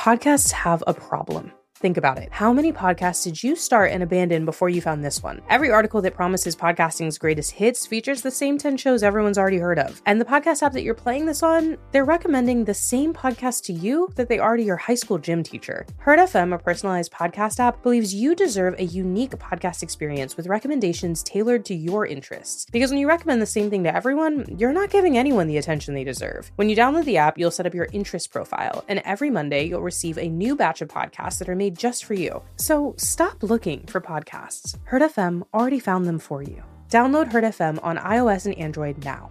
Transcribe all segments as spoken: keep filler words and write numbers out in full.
Podcasts have a problem. Think about it. How many podcasts did you start and abandon before you found this one? Every article that promises podcasting's greatest hits features the same ten shows everyone's already heard of. And the podcast app that you're playing this on, they're recommending the same podcast to you that they are to your high school gym teacher. Herd F M, a personalized podcast app, believes you deserve a unique podcast experience with recommendations tailored to your interests. Because when you recommend the same thing to everyone, you're not giving anyone the attention they deserve. When you download the app, you'll set up your interest profile, and every Monday you'll receive a new batch of podcasts that are made just for you. So stop looking for podcasts. Herd F M already found them for you. Download Herd F M on iOS and Android now.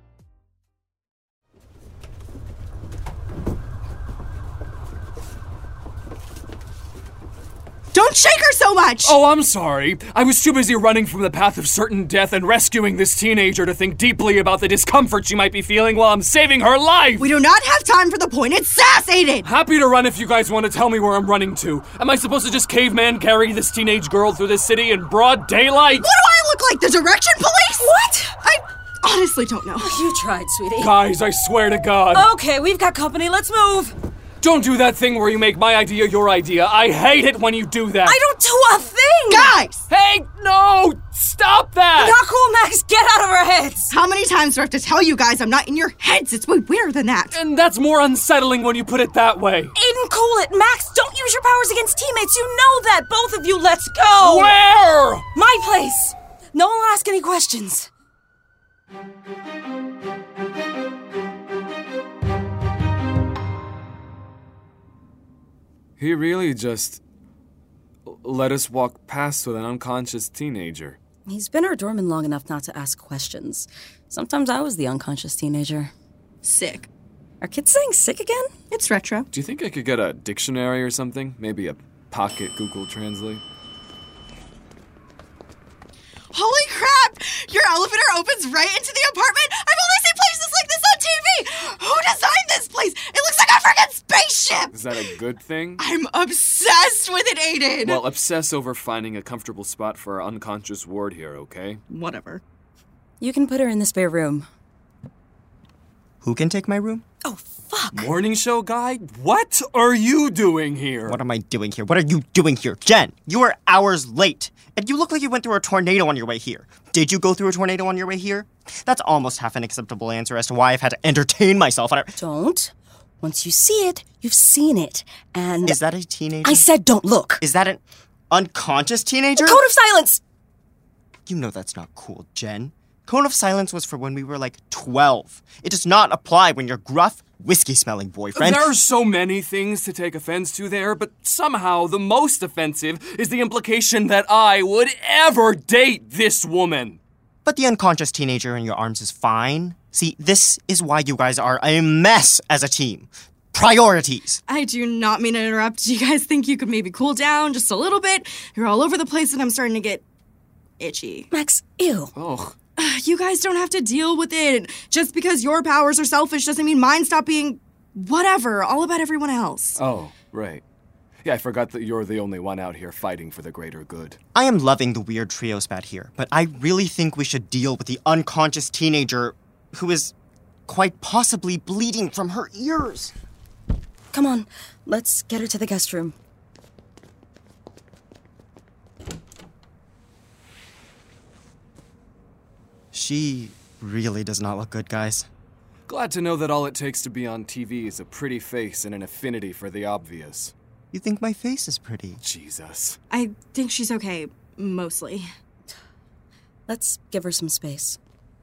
Don't shake her so much! Oh, I'm sorry. I was too busy running from the path of certain death and rescuing this teenager to think deeply about the discomfort she might be feeling while I'm saving her life! We do not have time for the pointed sass, Aiden! Happy to run if you guys want to tell me where I'm running to. Am I supposed to just caveman carry this teenage girl through the city in broad daylight? What do I look like, the direction police? What? I honestly don't know. You tried, sweetie. Guys, I swear to God. Okay, we've got company. Let's move. Don't do that thing where you make my idea your idea. I hate it when you do that. I don't do a thing! Guys! Hey, no! Stop that! Not cool, Max. Get out of our heads! How many times do I have to tell you guys I'm not in your heads? It's way weirder than that. And that's more unsettling when you put it that way. Aiden, cool it. Max, don't use your powers against teammates. You know that. Both of you, let's go! Where? My place. No one will ask any questions. He really just let us walk past with an unconscious teenager. He's been our doorman long enough not to ask questions. Sometimes I was the unconscious teenager. Sick. Are kids saying sick again? It's retro. Do you think I could get a dictionary or something? Maybe a pocket Google Translate? Holy crap! Your elevator opens right into the apartment? I've only seen places like this on T V! Who designed this place? It looks like a freaking spaceship! Is that a good thing? I'm obsessed with it, Aiden! Well, obsess over finding a comfortable spot for our unconscious ward here, okay? Whatever. You can put her in the spare room. Who can take my room? Oh, fuck. Morning show guy? What are you doing here? What am I doing here? What are you doing here? Jen, you are hours late. And you look like you went through a tornado on your way here. Did you go through a tornado on your way here? That's almost half an acceptable answer as to why I've had to entertain myself. And I... Don't. Once you see it, you've seen it. And... Is that a teenager? I said don't look. Is that an unconscious teenager? Code of silence! You know that's not cool, Jen. Cone of silence was for when we were like twelve. It does not apply when your gruff, whiskey-smelling boyfriend... There are so many things to take offense to there, but somehow the most offensive is the implication that I would ever date this woman. But the unconscious teenager in your arms is fine. See, this is why you guys are a mess as a team. Priorities. I do not mean to interrupt. Do you guys think you could maybe cool down just a little bit? You're all over the place and I'm starting to get itchy. Max, ew. Ugh. You guys don't have to deal with it. Just because your powers are selfish doesn't mean mine stop being whatever, all about everyone else. Oh, right. Yeah, I forgot that you're the only one out here fighting for the greater good. I am loving the weird trio spat here, but I really think we should deal with the unconscious teenager who is quite possibly bleeding from her ears. Come on, let's get her to the guest room. She really does not look good, guys. Glad to know that all it takes to be on T V is a pretty face and an affinity for the obvious. You think my face is pretty? Jesus. I think she's okay, mostly. Let's give her some space.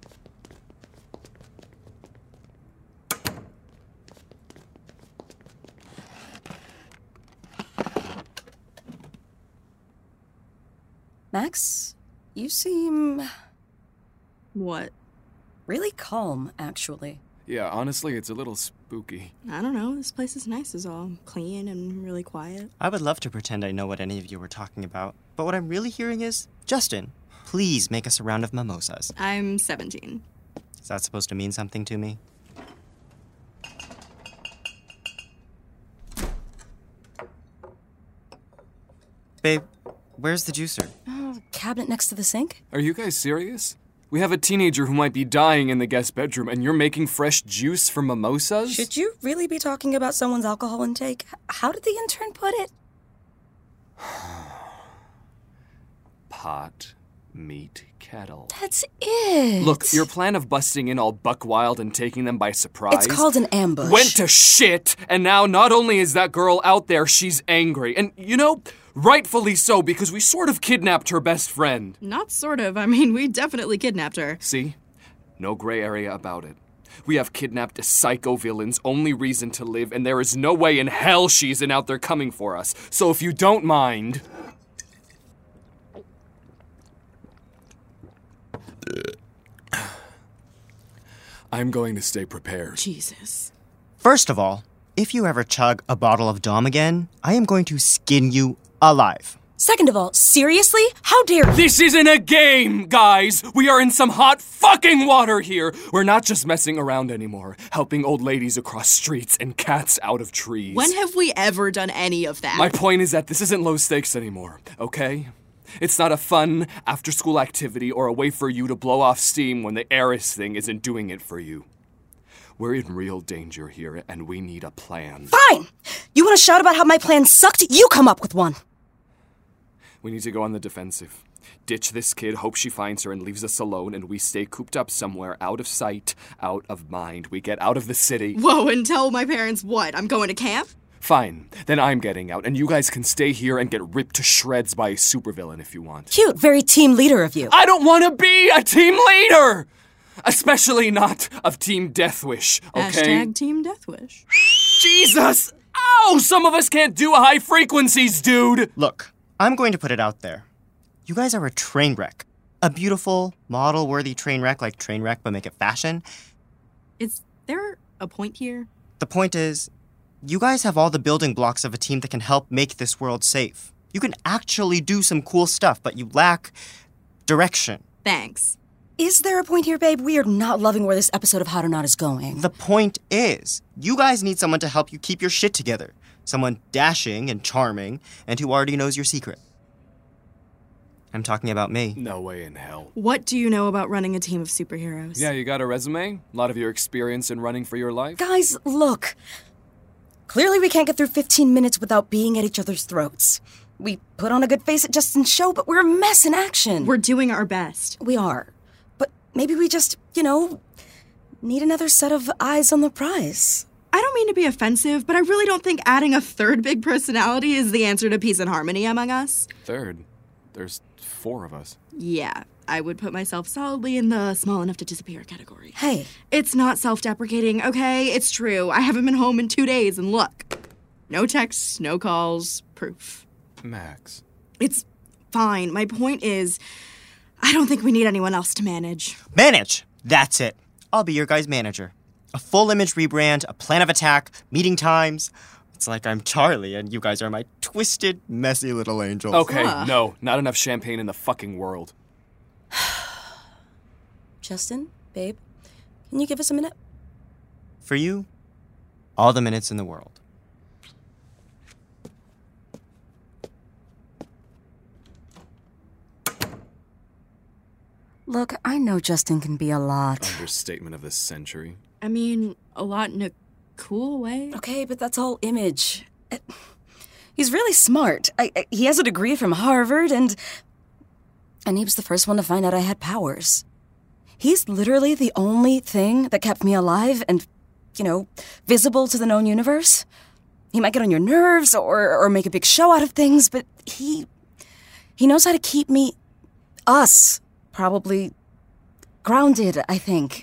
Max, you seem... What? really calm, actually. Yeah, honestly, it's a little spooky. I don't know. This place is nice is all. Clean and really quiet. I would love to pretend I know what any of you were talking about, but what I'm really hearing is, Justin, please make us a round of mimosas. I'm seventeen. Is that supposed to mean something to me? Babe, where's the juicer? Oh, cabinet next to the sink? Are you guys serious? We have a teenager who might be dying in the guest bedroom, and you're making fresh juice for mimosas? Should you really be talking about someone's alcohol intake? How did the intern put it? Pot, meat, kettle. That's it. Look, your plan of busting in all buck wild and taking them by surprise... It's called an ambush. ...went to shit, and now not only is that girl out there, she's angry. And, you know, rightfully so, because we sort of kidnapped her best friend. Not sort of. I mean, we definitely kidnapped her. See? No gray area about it. We have kidnapped a psycho villain's only reason to live, and there is no way in hell she isn't out there coming for us. So if you don't mind... I'm going to stay prepared. Jesus. First of all, if you ever chug a bottle of Dom again, I am going to skin you alive. Second of all, seriously? How dare you? This isn't a game, guys! We are in some hot fucking water here! We're not just messing around anymore, helping old ladies across streets and cats out of trees. When have we ever done any of that? My point is that this isn't low stakes anymore, okay? It's not a fun after-school activity or a way for you to blow off steam when the heiress thing isn't doing it for you. We're in real danger here, and we need a plan. Fine! You want to shout about how my plan sucked? You come up with one! We need to go on the defensive. Ditch this kid, hope she finds her and leaves us alone, and we stay cooped up somewhere, out of sight, out of mind. We get out of the city. Whoa, and tell my parents what? I'm going to camp? Fine, then I'm getting out, and you guys can stay here and get ripped to shreds by a supervillain if you want. Cute, very team leader of you. I don't want to be a team leader! Especially not of Team Deathwish, okay? Hashtag Team Deathwish. Jesus! Ow! Some of us can't do high frequencies, dude! Look, I'm going to put it out there. You guys are a train wreck. A beautiful, model-worthy train wreck like Trainwreck, but make it fashion. Is there a point here? The point is, you guys have all the building blocks of a team that can help make this world safe. You can actually do some cool stuff, but you lack direction. Thanks. Is there a point here, babe? We are not loving where this episode of Hot or Not is going. The point is, you guys need someone to help you keep your shit together. Someone dashing and charming, and who already knows your secret. I'm talking about me. No way in hell. What do you know about running a team of superheroes? Yeah, you got a resume? A lot of your experience in running for your life? Guys, look. Clearly we can't get through fifteen minutes without being at each other's throats. We put on a good face at Justin's show, but we're a mess in action. We're doing our best. We are. But maybe we just, you know, need another set of eyes on the prize. I don't mean to be offensive, but I really don't think adding a third big personality is the answer to peace and harmony among us. Third? There's four of us. Yeah, I would put myself solidly in the small enough to disappear category. Hey. It's not self-deprecating, okay? It's true. I haven't been home in two days, and look. No texts, no calls, proof. Max. It's fine. My point is, I don't think we need anyone else to manage. Manage! That's it. I'll be your guys' manager. A full image rebrand, a plan of attack, meeting times. It's like I'm Charlie and you guys are my twisted, messy little angels. Okay, Huh. no, not enough champagne in the fucking world. Justin, babe, can you give us a minute? For you, all the minutes in the world. Look, I know Justin can be a lot. Understatement of the century. I mean, a lot in a cool way. Okay, but that's all image. Uh, He's really smart. I, I, he has a degree from Harvard, and and he was the first one to find out I had powers. He's literally the only thing that kept me alive and, you know, visible to the known universe. He might get on your nerves or or make a big show out of things, but he he knows how to keep me, us, probably grounded, I think.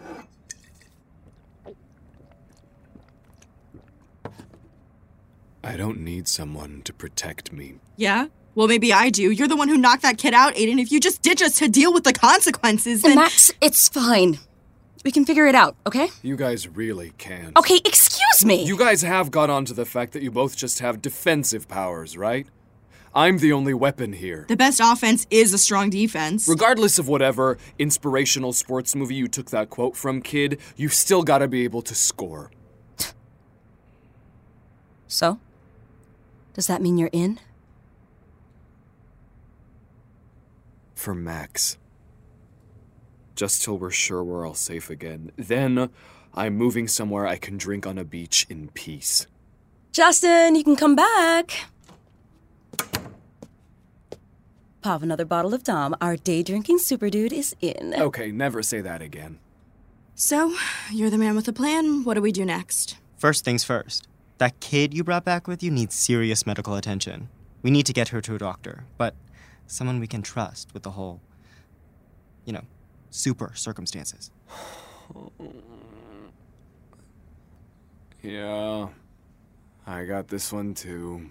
I don't need someone to protect me. Yeah? Well, maybe I do. You're the one who knocked that kid out, Aiden. If you just ditch us to deal with the consequences, then... Max, it's fine. We can figure it out, okay? You guys really can't. Okay, excuse me! You guys have got onto the fact that you both just have defensive powers, right? I'm the only weapon here. The best offense is a strong defense. Regardless of whatever inspirational sports movie you took that quote from, kid, you've still got to be able to score. So? Does that mean you're in? For Max. just till we're sure we're all safe again. Then I'm moving somewhere I can drink on a beach in peace. Justin, you can come back. Pop another bottle of Dom. Our day-drinking super dude is in. Okay, never say that again. So, you're the man with a plan. What do we do next? First things first. That kid you brought back with you needs serious medical attention. We need to get her to a doctor, but someone we can trust with the whole, you know, super circumstances. Yeah, I got this one too.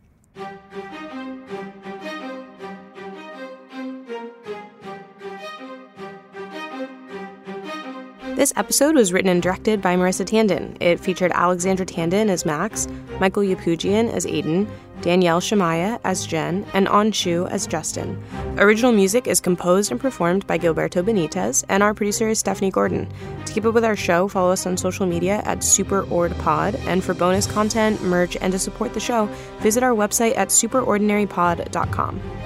This episode was written and directed by Marissa Tandon. It featured Alexandra Tandon as Max, Michael Yapugian as Aiden, Danielle Shamaya as Jen, and On Chu as Justin. Original music is composed and performed by Gilberto Benitez, and our producer is Stephanie Gordon. To keep up with our show, follow us on social media at SuperOrdPod, and for bonus content, merch, and to support the show, visit our website at superordinarypod dot com.